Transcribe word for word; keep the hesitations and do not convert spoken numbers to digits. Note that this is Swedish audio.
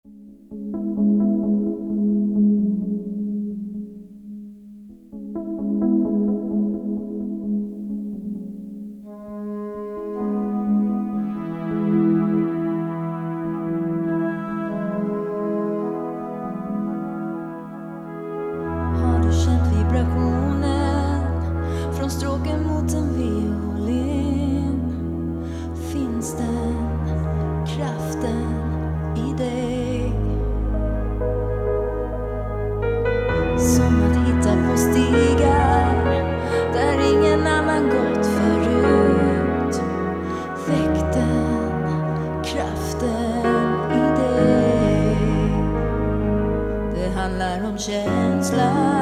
Har du känt vibrationen från stråken mot en violin? Finns den kraften i dig? Som att hitta på stigar där ingen annan gått förut. Väck den kraften i dig. Det handlar om känsla.